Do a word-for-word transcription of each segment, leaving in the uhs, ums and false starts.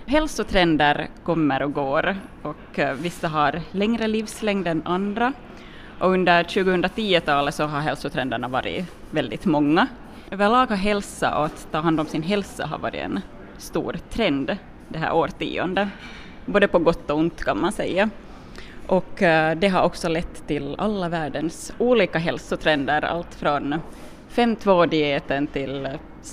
Hälsotrender kommer och går och vissa har längre livslängd än andra. Och under tjugohundratio-talet så har hälsotrenderna varit väldigt många. Överlag har hälsa och att ta hand om sin hälsa har varit en stor trend det här årtiondet. Både på gott och ont kan man säga. Och det har också lett till alla världens olika hälsotrender. Allt från fem två-dieten till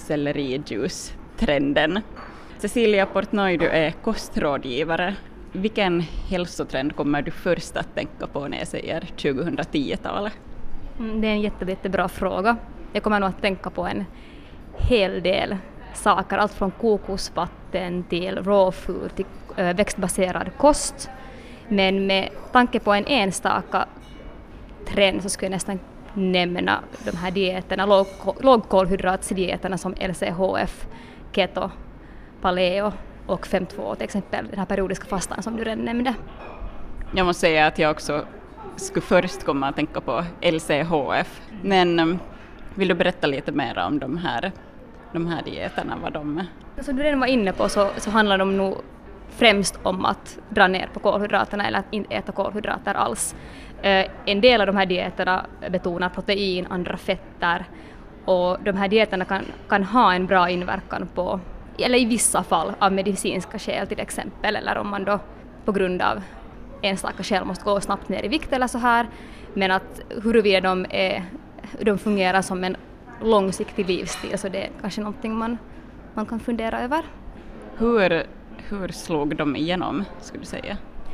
sellerijuice-trenden. Cecilia Portnoy, du är kostrådgivare. Vilken hälsotrend kommer du först att tänka på när jag säger tjugohundratio-talet? Det är en jätte, jättebra fråga. Jag kommer nog att tänka på en hel del saker. Allt från kokosvatten till raw food till växtbaserad kost. Men med tanke på en enstaka trend så skulle jag nästan nämna de här dieterna, låg, lågkolhydratsdieterna som L C H F, keto, paleo och fem två till exempel, den här periodiska fastan som du redan nämnde. Jag måste säga att jag också skulle först komma att tänka på L C H F, men vill du berätta lite mer om de här, de här dieterna, vad de är? Som du redan var inne på så, så handlar de nog främst om att dra ner på kolhydraterna eller att inte äta kolhydrater alls. Eh, en del av de här dieterna betonar protein, andra fetter, och de här dieterna kan, kan ha en bra inverkan på, eller i vissa fall av medicinska skäl till exempel, eller om man då på grund av enstaka skäl måste gå snabbt ner i vikt eller så här, men att huruvida de, är, de fungerar som en långsiktig livsstil, så det är kanske någonting man, man kan fundera över. Hur, hur slog de igenom, skulle du säga?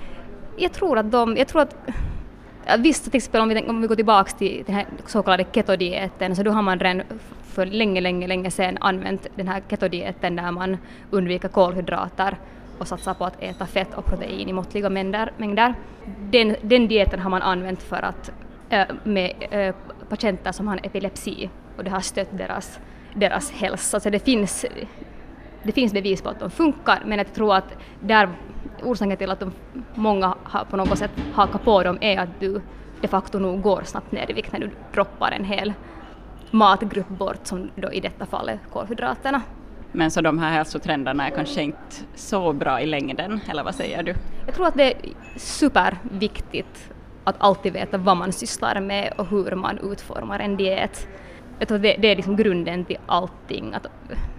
Jag tror att de, jag tror att visst, till exempel om vi, om vi går tillbaka till den här så kallade ketodieten, så då har man redan för länge, länge, länge sedan använt den här ketodieten där man undviker kolhydrater och satsar på att äta fett och protein i måttliga mängder. mängder. Den, den dieten har man använt för att äh, med äh, patienter som har epilepsi, och det har stött deras, deras hälsa. Så det finns, det finns bevis på att de funkar, men jag tror att där orsaken till att de, många har på något sätt hakar på dem är att du de facto nog går snabbt ner i vikt när du droppar en hel matgrupp bort, som då i detta fall är kolhydraterna. Men så de här hälsotrenderna är kanske inte så bra i längden, eller vad säger du? Jag tror att det är superviktigt att alltid veta vad man sysslar med och hur man utformar en diet. Jag tror att det, det är liksom grunden till allting. Att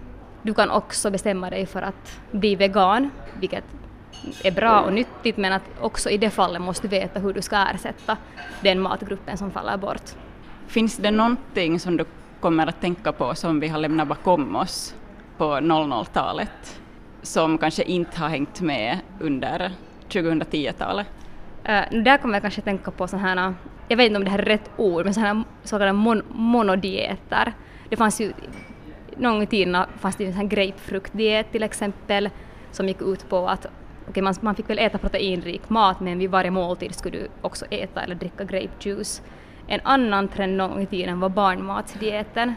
du kan också bestämma dig för att bli vegan, vilket är bra och nyttigt, men att också i det fallet måste du veta hur du ska ersätta den matgruppen som faller bort. Finns det någonting som du kommer att tänka på som vi har lämnat bakom oss på noll noll-talet som kanske inte har hängt med under tjugohundratio-talet? Uh, där kommer jag kanske tänka på sådana här, jag vet inte om det här är rätt ord, men sådana här så kallade mon- monodieter. Det fanns ju, någon gång i tiden fanns det ju en sån här grapefruktdiet till exempel, som gick ut på att okay, man, man fick väl äta proteinrik mat, men vid varje måltid skulle du också äta eller dricka grapejuice. En annan trend någon gång i tiden var barnmatsdieten.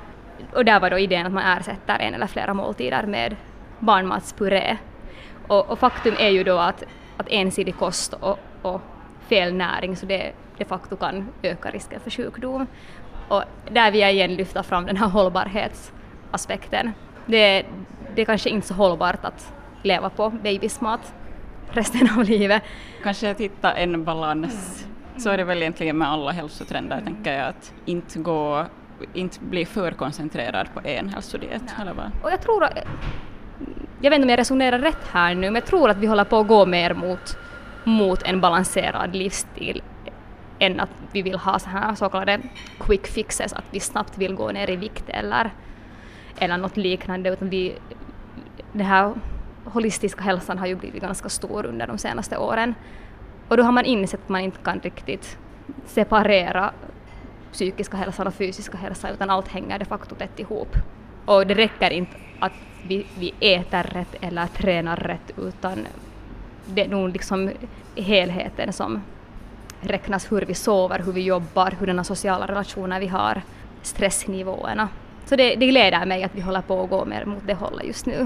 Och där var då idén att man ersätter en eller flera måltider med barnmatspuré. Och, och faktum är ju då att, att ensidig kost och, och fel näring, så det de facto kan öka risken för sjukdom. Och där vill jag igen lyfta fram den här hållbarhetsaspekten. Det, det är kanske inte så hållbart att leva på babysmat resten av livet. Kanske att hitta en balans. Mm. Så är det väl egentligen med alla hälsotrender, mm. tänker jag, att inte, gå, inte bli för koncentrerad på en hälsodiet. Ja. Eller vad? Och jag tror att, jag vet inte om jag resonerar rätt här nu, men jag tror att vi håller på att gå mer mot, mot en balanserad livsstil än att vi vill ha så här så kallade quick fixes, att vi snabbt vill gå ner i vikt eller, eller något liknande, utan vi, det här holistiska hälsan har ju blivit ganska stor under de senaste åren. Och då har man insett att man inte kan riktigt separera psykiska hälsan och fysiska hälsan, utan allt hänger de facto tätt ihop. Och det räcker inte att vi, vi äter rätt eller tränar rätt, utan det är nog liksom helheten som räknas, hur vi sover, hur vi jobbar, hurdana sociala relationer vi har, stressnivåerna. Så det, det gläder mig att vi håller på att gå mer mot det hållet just nu.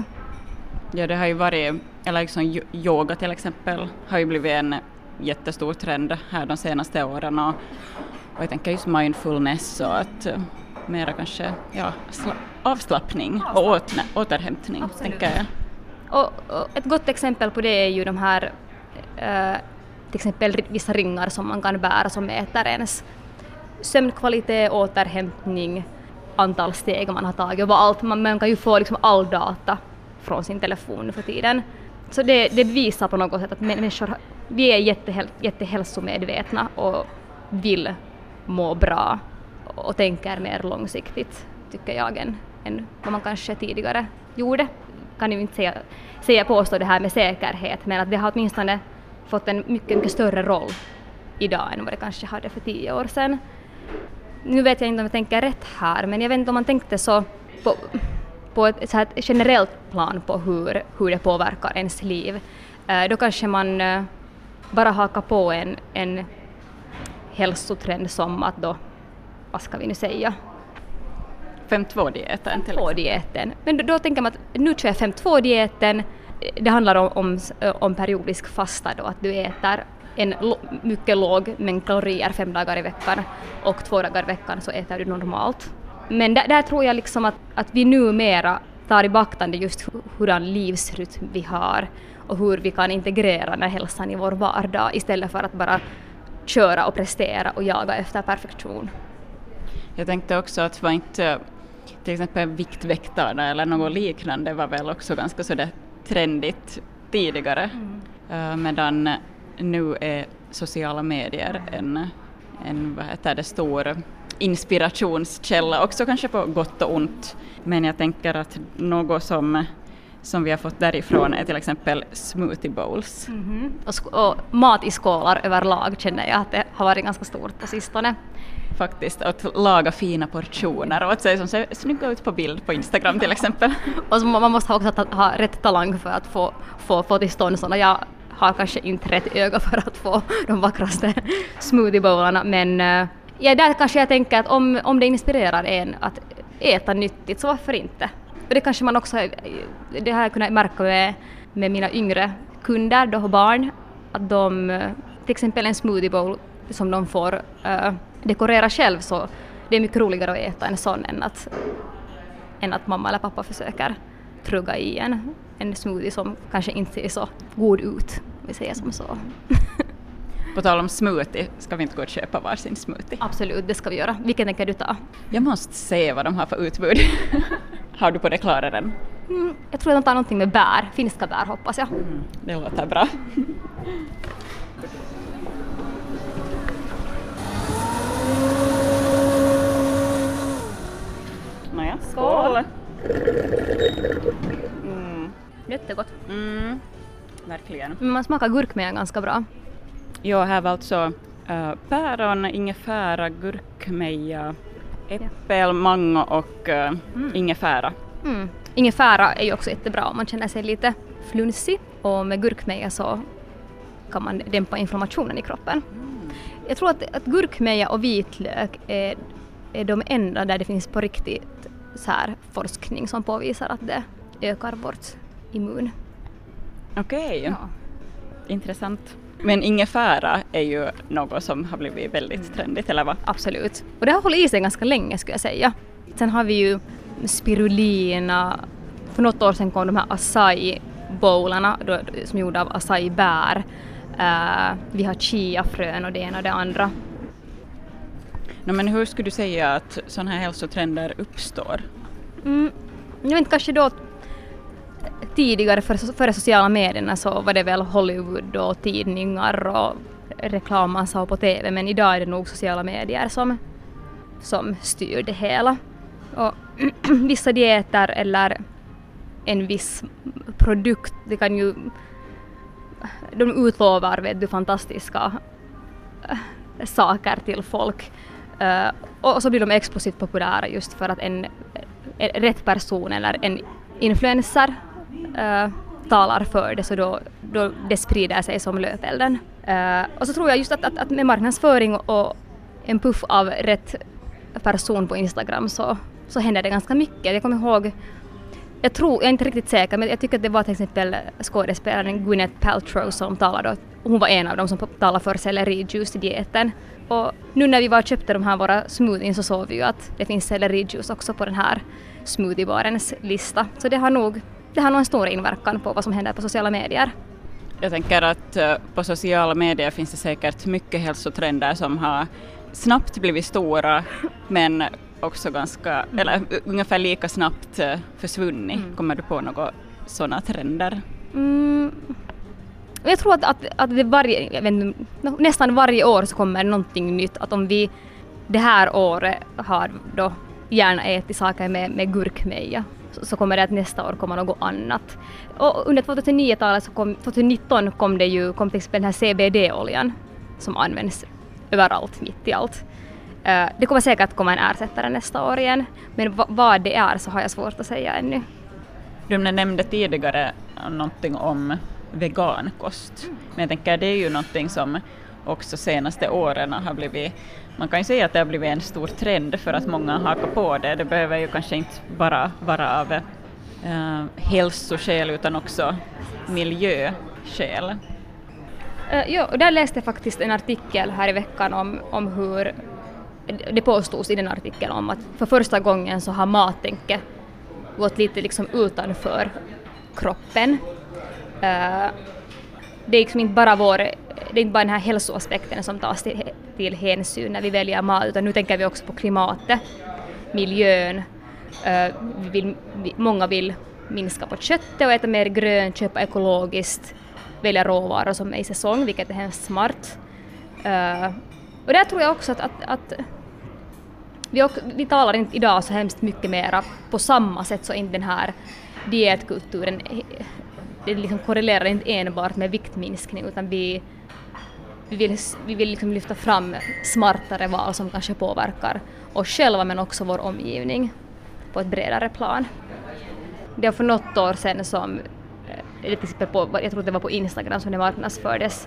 Ja, det har ju varit, eller liksom yoga till exempel, har ju blivit en jättestor trend här de senaste åren, och, och jag tänker just mindfulness och att uh, mera kanske ja, sla- avslappning och åter, återhämtning. Absolut. Tänker jag. Och, och ett gott exempel på det är ju de här uh, till exempel vissa ringar som man kan bära som mäter ens sömnkvalitet, återhämtning, antal steg man har tagit och allt. Man, man kan ju få liksom all data från sin telefon för tiden. Så det, det visar på något sätt att människor, vi är jättehäl, jättehälsomedvetna och vill må bra och tänker mer långsiktigt, tycker jag, än, än vad man kanske tidigare gjorde. Kan ju inte säga, säga påstå det här med säkerhet, men att det har åtminstone fått en mycket, mycket större roll idag än vad det kanske hade för tio år sedan. Nu vet jag inte om jag tänker rätt här, men jag vet inte om man tänkte så på, på ett, så här ett generellt plan på hur, hur det påverkar ens liv. Eh, då kanske man eh, bara hakar på en, en hälsotrend som att då, vad ska vi nu säga? fem två-dieten. fem två-dieten. Men då, då tänker man att nu kör jag fem två-dieten. Det handlar om, om, om periodisk fasta då, att du äter en lo, mycket låg mängd kalorier fem dagar i veckan och två dagar i veckan så äter du normalt. Men där, där tror jag liksom att, att vi numera tar i beaktande just hurdan livsrytm vi har och hur vi kan integrera den här hälsan i vår vardag istället för att bara köra och prestera och jaga efter perfektion. Jag tänkte också att var inte till exempel Viktväktarna eller något liknande var väl också ganska sådär trendigt tidigare, mm. uh, medan nu är sociala medier en, en vad heter det, stor inspirationskälla, också kanske på gott och ont. Men jag tänker att något som, som vi har fått därifrån är till exempel smoothie bowls. Mm-hmm. Och, sk- och mat i skålar överlag känner jag att det har varit ganska stort på sistone. Faktiskt, att laga fina portioner och att se som ser snygga ut på bild på Instagram till exempel. Och så man måste också ha, ha rätt talang för att få, få, få till stånd sådana. Jag har kanske inte rätt öga för att få de vackraste smoothiebowlarna, men ja, där kanske jag tänker att om, om det inspirerar en att äta nyttigt, så varför inte? Och det kanske man också, det har jag kunnat märka med, med mina yngre kunder, då barn, att de, till exempel en smoothie bowl som de får uh, dekorera själv, så det är mycket roligare att äta en sån än att, än att mamma eller pappa försöker trugga i en, en smoothie som kanske inte ser så god ut, vi säger som så. På tal om smoothie, ska vi inte gå och köpa varsin smoothie? Absolut, det ska vi göra. Vilken tänker du ta? Jag måste se vad de har för utbud. Har du på det klara den? Mm, jag tror att de tar någonting med bär, finska bär hoppas jag. Mm, det låter bra. Nåja, skål! Mm. Jättegott. Mm, verkligen. Men man smakar gurkmeja ganska bra. Ja, här var alltså äh, päron, ingefära, gurkmeja, äppel, mango och äh, mm. ingefära. Mm. Ingefära är ju också jättebra om man känner sig lite flunsig, och med gurkmeja så kan man dämpa inflammationen i kroppen. Mm. Jag tror att, att gurkmeja och vitlök är, är de enda där det finns på riktigt så här forskning som påvisar att det ökar vårt immun. Okej, okay. Ja. Intressant. Men ingefära är ju något som har blivit väldigt trendigt, eller vad? Absolut. Och det har hållit i sig ganska länge, skulle jag säga. Sen har vi ju spirulina. För något år sedan kom de här acai-bowlarna som är gjorda av acai-bär. Uh, vi har chiafrön och det ena och det andra. No, men hur skulle du säga att sådana här hälsotrender uppstår? Mm, jag vet inte, kanske då tidigare för, före sociala medierna så var det väl Hollywood och tidningar och reklam man sa på T V, men idag är det nog sociala medier som, som styr det hela. Och vissa dieter eller en viss produkt, det kan ju, de utlovar vet du, fantastiska äh, saker till folk. Uh, och så blir de explosivt populära just för att en, en rätt person eller en influencer uh, talar för det, så då, då det sprider sig som löpelden. Uh, och så tror jag just att, att, att med marknadsföring och en puff av rätt person på Instagram så, så händer det ganska mycket. Jag kommer ihåg, jag tror, jag är inte riktigt säker, men jag tycker att det var till exempel skådespelaren Gwyneth Paltrow som talade. Hon var en av dem som talade för sellerijuice-dieten. Och nu när vi var och köpte de här våra smoothies så såg vi ju att det finns sellerijuice också på den här smoothiebarens lista. Så det har nog det har nog en stor inverkan på vad som händer på sociala medier. Jag tänker att på sociala medier finns det säkert mycket hälsotrender som har snabbt blivit stora men också ganska, eller ungefär lika snabbt försvunnit. Mm. Kommer du på några sådana trender? Mm. Jag tror att, att, att det varje, jag vet inte, nästan varje år så kommer någonting nytt. Att om vi det här året har då gärna ätit saker med, med gurkmeja så, så kommer det att nästa år komma något annat. Och under tjugohundranio-talet så kom, tjugonitton kom det ju kom till exempel den här C B D-oljan som används överallt, mitt i allt. Uh, det kommer säkert att komma en ersättare nästa år igen, men v- vad det är så har jag svårt att säga ännu. Du nämnde tidigare någonting om vegankost, men jag tänker det är ju någonting som också senaste åren har blivit, man kan ju säga att det har blivit en stor trend för att många hakar på det. Det behöver ju kanske inte bara vara av uh, hälsoskäl utan också miljöskäl. Uh, ja, och där läste jag faktiskt en artikel här i veckan om, om hur det påstods i den artikeln om att för första gången så har mattänket gått lite liksom utanför kroppen. Uh, det är liksom inte bara vår, det är inte bara den här hälsoaspekten som tas till, till hänsyn när vi väljer mat, utan nu tänker vi också på klimatet, miljön. Uh, vi vill, vi, många vill minska på köttet och äta mer grönt, köpa ekologiskt, välja råvaror som är i säsong, vilket är hemskt smart. Uh, och där tror jag också att, att, att vi, också, vi talar inte idag så hemskt mycket mera på samma sätt, så inte den här dietkulturen, det liksom korrelerar inte enbart med viktminskning, utan vi, vi vill, vi vill liksom lyfta fram smartare val som kanske påverkar oss själva men också vår omgivning på ett bredare plan. Det var för något år sedan som, till exempel på, jag tror det var på Instagram som det marknadsfördes,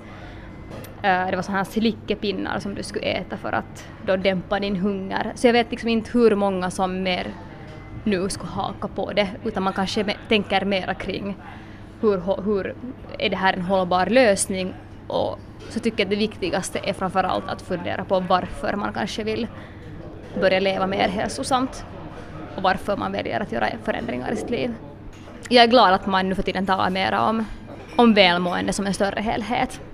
det var sådana här slickepinnar som du skulle äta för att då dämpa din hunger. Så jag vet liksom inte hur många som mer nu skulle haka på det, utan man kanske me- tänker mera kring hur, hur är det här en hållbar lösning, och så tycker jag att det viktigaste är framförallt att fundera på varför man kanske vill börja leva mer hälsosamt och varför man väljer att göra förändringar i sitt liv. Jag är glad att man nu för tiden talar mer om, om välmående som en större helhet.